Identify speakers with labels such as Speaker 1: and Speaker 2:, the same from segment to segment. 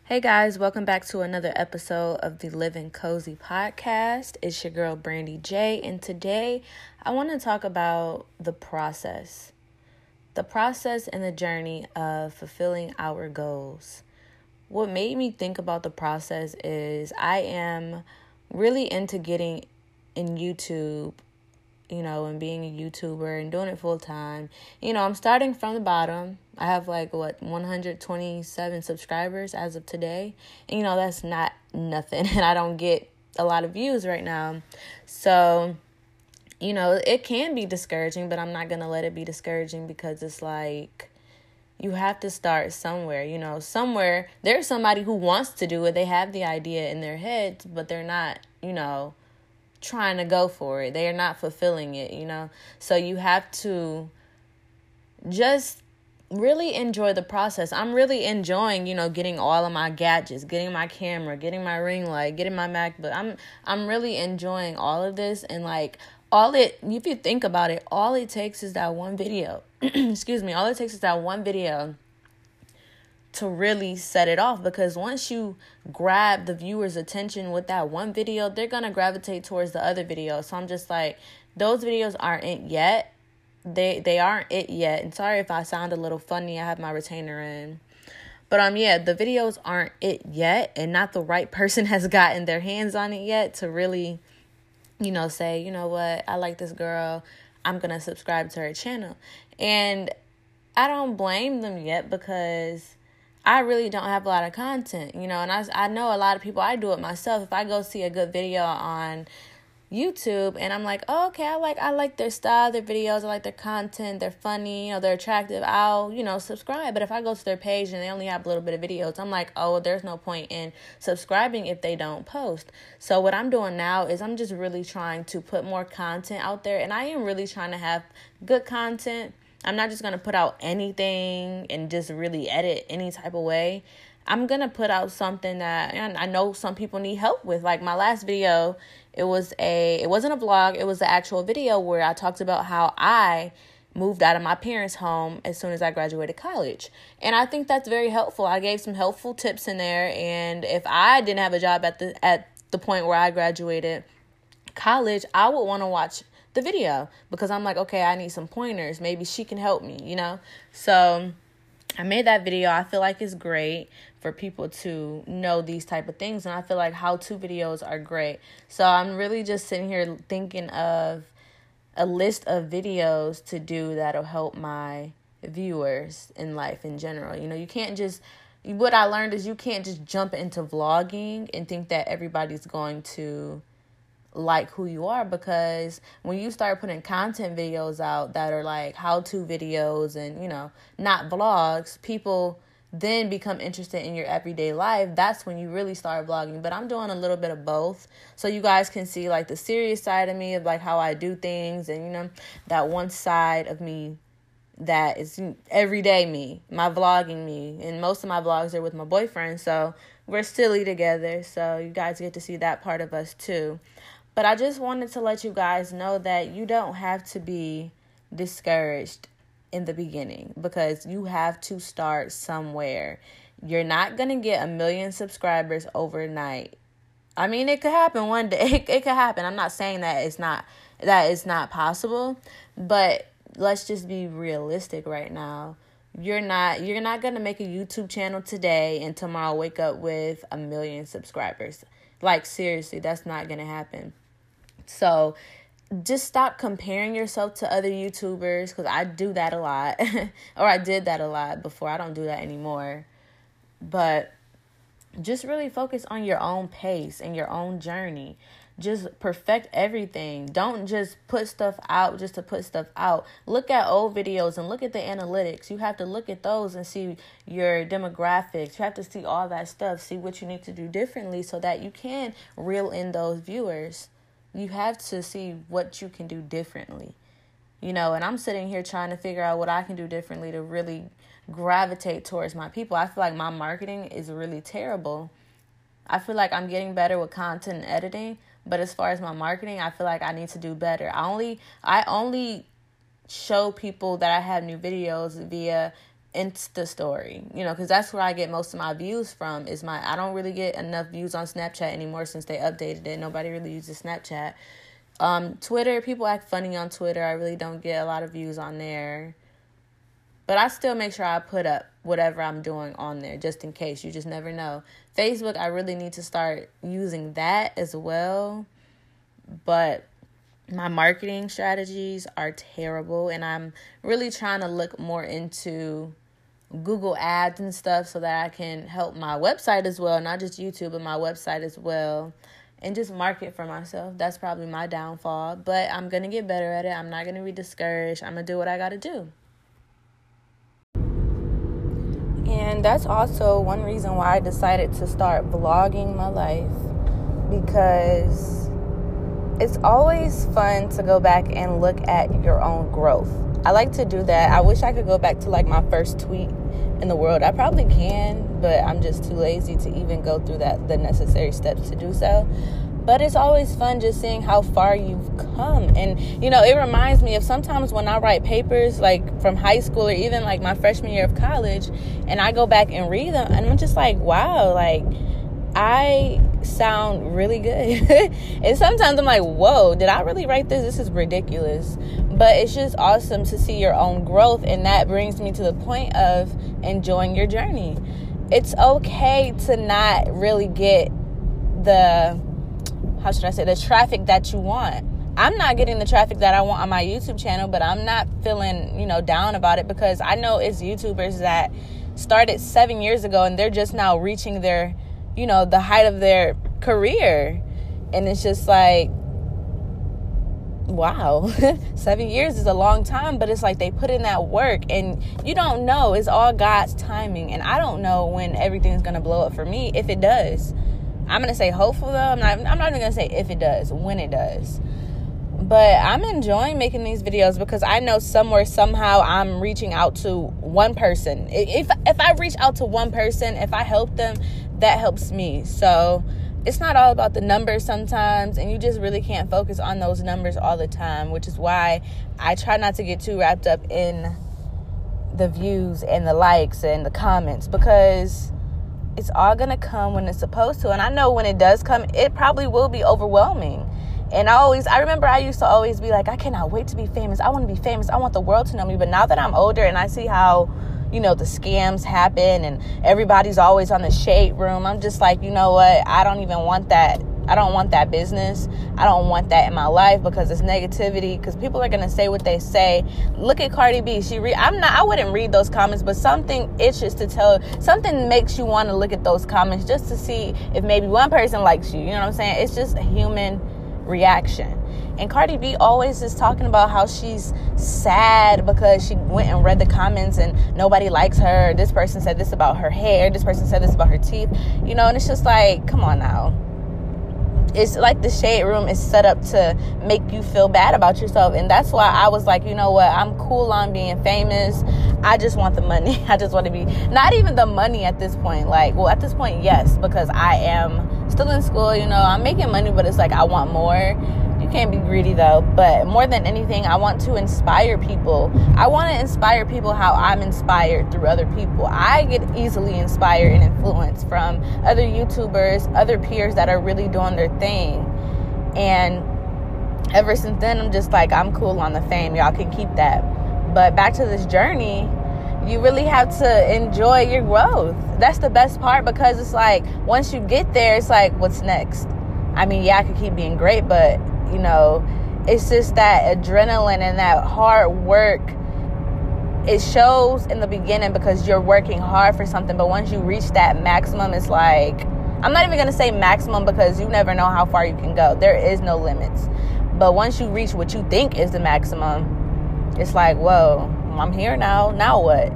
Speaker 1: Hey guys, welcome back to another episode of the Living Cozy podcast. It's your girl Brandy J, and today I want to talk about the process. The process and the journey of fulfilling our goals. What made me think about the process is I am really into getting in YouTube, and being a YouTuber and doing it full time. I'm starting from the bottom. I have 127 subscribers as of today. And, that's not nothing. And I don't get a lot of views right now. So, it can be discouraging, but I'm not going to let it be discouraging because it's like you have to start somewhere. Somewhere there's somebody who wants to do it. They have the idea in their heads, but they're not, trying to go for it. They are not fulfilling it, So you have to just really enjoy the process. I'm really enjoying, getting all of my gadgets, getting my camera, getting my ring light, getting my MacBook. I'm really enjoying all of this, and if you think about it, all it takes is that one video. Excuse me. All it takes is that one video to really set it off, because once you grab the viewer's attention with that one video, they're going to gravitate towards the other video. So I'm just like, those videos aren't it yet. They aren't it yet. And sorry if I sound a little funny. I have my retainer in. But the videos aren't it yet, and not the right person has gotten their hands on it yet to really, say, you know what, I like this girl. I'm going to subscribe to her channel. And I don't blame them yet, because I really don't have a lot of content, and I know a lot of people. I do it myself. If I go see a good video on YouTube and I'm like, oh, okay, I like their style, their videos, I like their content, they're funny, they're attractive, I'll, subscribe. But if I go to their page and they only have a little bit of videos, I'm like, oh, there's no point in subscribing if they don't post. So what I'm doing now is I'm just really trying to put more content out there, and I am really trying to have good content. I'm not just going to put out anything and just really edit any type of way. I'm going to put out something that I know some people need help with. Like my last video, it wasn't a vlog. It was the actual video where I talked about how I moved out of my parents' home as soon as I graduated college. And I think that's very helpful. I gave some helpful tips in there. And if I didn't have a job at the point where I graduated college, I would want to watch the video, because I'm like, okay, I need some pointers. Maybe she can help me, So I made that video. I feel like it's great for people to know these type of things. And I feel like how-to videos are great. So I'm really just sitting here thinking of a list of videos to do that'll help my viewers in life in general. You can't just, what I learned is you can't just jump into vlogging and think that everybody's going to like who you are, because when you start putting content videos out that are like how-to videos and, not vlogs, people then become interested in your everyday life. That's when you really start vlogging. But I'm doing a little bit of both, so you guys can see like the serious side of me, of like how I do things, and that one side of me that is everyday me, my vlogging me. And most of my vlogs are with my boyfriend, so we're still together, so you guys get to see that part of us too. But I just wanted to let you guys know that you don't have to be discouraged in the beginning, because you have to start somewhere. You're not going to get 1 million subscribers overnight. I mean, it could happen one day. It could happen. I'm not saying that it's not possible, but let's just be realistic right now. You're not going to make a YouTube channel today and tomorrow wake up with 1 million subscribers. Like, seriously, that's not going to happen. So just stop comparing yourself to other YouTubers, because I do that a lot. Or I did that a lot before. I don't do that anymore. But just really focus on your own pace and your own journey. Just perfect everything. Don't just put stuff out just to put stuff out. Look at old videos and look at the analytics. You have to look at those and see your demographics. You have to see all that stuff. See what you need to do differently so that you can reel in those viewers. You have to see what you can do differently. And I'm sitting here trying to figure out what I can do differently to really gravitate towards my people. I feel like my marketing is really terrible. I feel like I'm getting better with content and editing, but as far as my marketing, I feel like I need to do better. I only show people that I have new videos via Insta story, because that's where I get most of my views from. I don't really get enough views on Snapchat anymore since they updated it. Nobody really uses Snapchat. Twitter, people act funny on Twitter. I really don't get a lot of views on there. But I still make sure I put up whatever I'm doing on there, just in case. You just never know. Facebook, I really need to start using that as well. But my marketing strategies are terrible. And I'm really trying to look more into Google Ads and stuff so that I can help my website as well. Not just YouTube, but my website as well. And just market for myself. That's probably my downfall. But I'm going to get better at it. I'm not going to be discouraged. I'm going to do what I got to do. And that's also one reason why I decided to start vlogging my life, because it's always fun to go back and look at your own growth. I like to do that. I wish I could go back to like my first tweet in the world. I probably can, but I'm just too lazy to even go through the necessary steps to do so. But it's always fun just seeing how far you've come. And, it reminds me of sometimes when I write papers, like from high school or even like my freshman year of college, and I go back and read them, and I'm just like, wow, like, I sound really good. And sometimes I'm like, whoa, did I really write this? This is ridiculous. But it's just awesome to see your own growth. And that brings me to the point of enjoying your journey. It's okay to not really get the traffic that you want. I'm not getting the traffic that I want on my YouTube channel, but I'm not feeling, down about it, because I know it's YouTubers that started 7 years ago and they're just now reaching their, the height of their career. And it's just like, wow, 7 years is a long time, but it's like they put in that work, and you don't know. It's all God's timing, and I don't know when everything's going to blow up for me, if it does. I'm going to say hopeful, though. I'm not even going to say if it does, when it does. But I'm enjoying making these videos because I know somewhere, somehow, I'm reaching out to one person. If I reach out to one person, if I help them, that helps me. So it's not all about the numbers sometimes, and you just really can't focus on those numbers all the time, which is why I try not to get too wrapped up in the views and the likes and the comments, because it's all going to come when it's supposed to. And I know when it does come, it probably will be overwhelming. And I remember I used to always be like, I cannot wait to be famous. I want to be famous. I want the world to know me. But now that I'm older and I see how, the scams happen and everybody's always on the shade room, I'm just like, you know what? I don't even want that. I don't want that business. I don't want that in my life, because it's negativity, because people are going to say what they say. Look at Cardi B. I wouldn't read those comments, but something itches to tell. Something makes you want to look at those comments just to see if maybe one person likes you. You know what I'm saying? It's just a human reaction. And Cardi B always is talking about how she's sad because she went and read the comments and nobody likes her. This person said this about her hair. This person said this about her teeth. And it's just like, come on now. It's like the shade room is set up to make you feel bad about yourself. And that's why I was like, you know what? I'm cool on being famous. I just want the money. I just want to be, not even the money at this point. At this point, yes, because I am still in school. I'm making money, but it's like I want more. You can't be greedy, though. But more than anything, I want to inspire people. I want to inspire people how I'm inspired through other people. I get easily inspired and influenced from other YouTubers, other peers that are really doing their thing. And ever since then, I'm just like, I'm cool on the fame. Y'all can keep that. But back to this journey, you really have to enjoy your growth. That's the best part, because it's like, once you get there, it's like, what's next? I mean, yeah, I could keep being great, but it's just that adrenaline and that hard work. It shows in the beginning because you're working hard for something. But once you reach that maximum, it's like, I'm not even going to say maximum, because you never know how far you can go. There is no limits. But once you reach what you think is the maximum, it's like, whoa, I'm here now. Now what?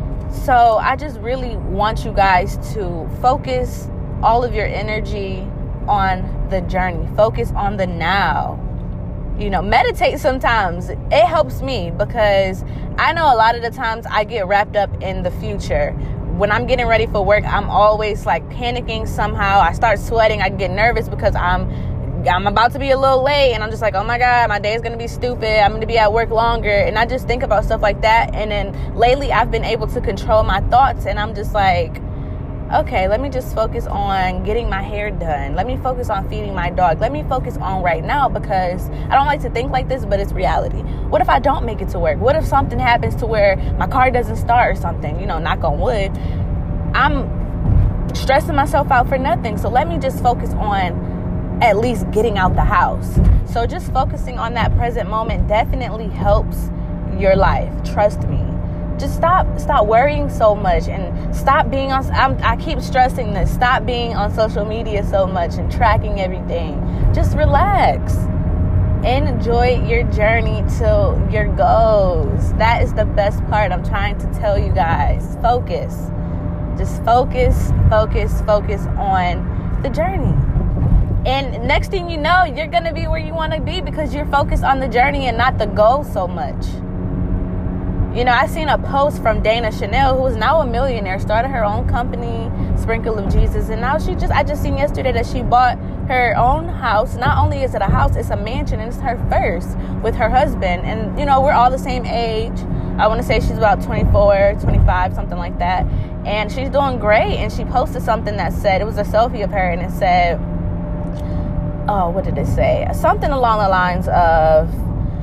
Speaker 1: So I just really want you guys to focus all of your energy on the journey. Focus on the now. Meditate sometimes. It helps me, because I know a lot of the times I get wrapped up in the future. When I'm getting ready for work, I'm always like panicking somehow. I start sweating. I get nervous because I'm I'm about to be a little late, and I'm just like, oh my God, my day is going to be stupid. I'm going to be at work longer. And I just think about stuff like that. And then lately I've been able to control my thoughts, and I'm just like, okay, let me just focus on getting my hair done. Let me focus on feeding my dog. Let me focus on right now, because I don't like to think like this, but it's reality. What if I don't make it to work? What if something happens to where my car doesn't start or something? Knock on wood. I'm stressing myself out for nothing. So let me just focus on at least getting out the house. So just focusing on that present moment definitely helps your life. Trust me. Just stop worrying so much, and stop being on, I keep stressing this, stop being on social media so much and tracking everything. Just relax. Enjoy your journey to your goals. That is the best part I'm trying to tell you guys. Focus. Just focus on the journey. And next thing you know, you're going to be where you want to be because you're focused on the journey and not the goal so much. I seen a post from Dana Chanel, who is now a millionaire, started her own company, Sprinkle of Jesus, and now I just seen yesterday that she bought her own house. Not only is it a house, it's a mansion, and it's her first with her husband. And, we're all the same age. I want to say she's about 24, 25, something like that. And she's doing great. And she posted something that said, it was a selfie of her, and it said, what did it say? Something along the lines of,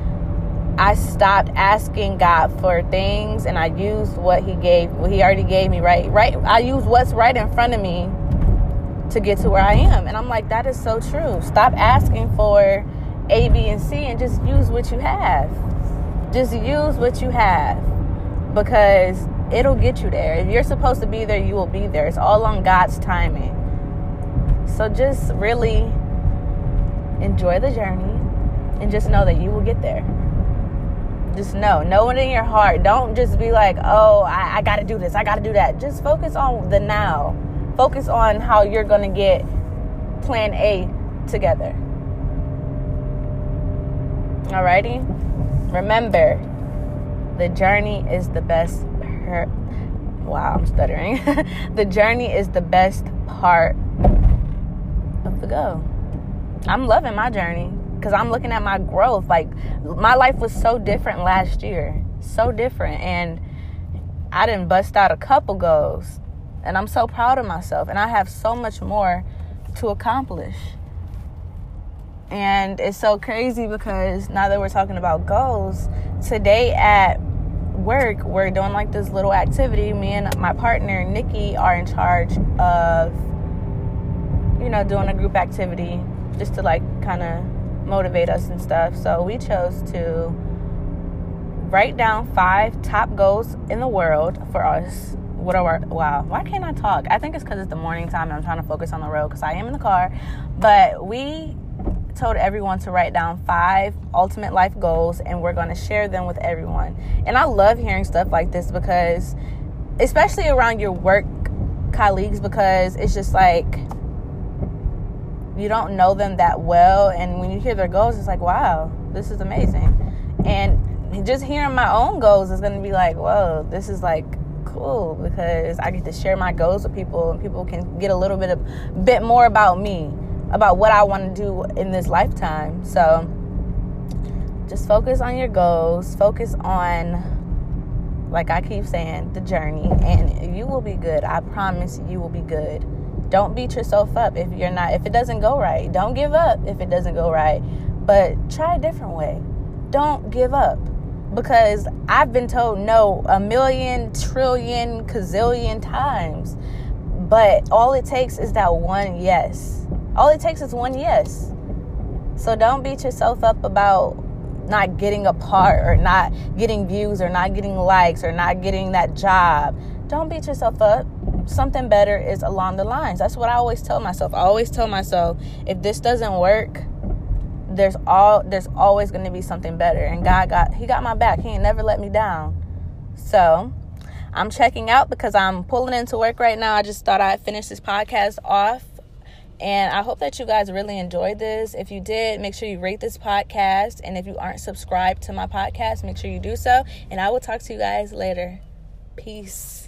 Speaker 1: I stopped asking God for things, and I used what he already gave me, right? I used what's right in front of me to get to where I am. And I'm like, that is so true. Stop asking for A, B, and C, and just use what you have. Just use what you have, because it'll get you there. If you're supposed to be there, you will be there. It's all on God's timing. So just really enjoy the journey, and just know that you will get there. Just know it in your heart. Don't just be like, oh, I got to do this, I got to do that. Just focus on the now. Focus on how you're going to get plan A together. Alrighty? Remember, the journey is the best Wow, I'm stuttering. The journey is the best part of the go. I'm loving my journey, because I'm looking at my growth. Like, my life was so different last year. So different. And I didn't bust out a couple goals. And I'm so proud of myself. And I have so much more to accomplish. And it's so crazy because now that we're talking about goals, today at work, we're doing like this little activity. Me and my partner, Nikki, are in charge of, doing a group activity just to like kind of motivate us and stuff. So we chose to write down 5 top goals in the world for us. Why can't I talk? I think it's because it's the morning time and I'm trying to focus on the road because I am in the car. But we told everyone to write down 5 ultimate life goals, and we're going to share them with everyone. And I love hearing stuff like this, because especially around your work colleagues, because it's just like you don't know them that well, and when you hear their goals, it's like, wow, this is amazing. And just hearing my own goals is going to be like, whoa, this is like cool, because I get to share my goals with people, and people can get a little bit more about me, about what I want to do in this lifetime. So just focus on your goals, focus on, like I keep saying, the journey, and you will be good. I promise you will be good. Don't beat yourself up if it doesn't go right. Don't give up if it doesn't go right, but try a different way. Don't give up, because I've been told no 1,000,000, trillion, gazillion times, but all it takes is that one yes. All it takes is one yes. So don't beat yourself up about not getting a part, or not getting views, or not getting likes, or not getting that job. Don't beat yourself up. Something better is along the lines. That's what I always tell myself. I always tell myself, if this doesn't work, there's always going to be something better. And God got my back. He ain't never let me down. So I'm checking out because I'm pulling into work right now. I just thought I'd finish this podcast off. And I hope that you guys really enjoyed this. If you did, make sure you rate this podcast. And if you aren't subscribed to my podcast, make sure you do so. And I will talk to you guys later. Peace.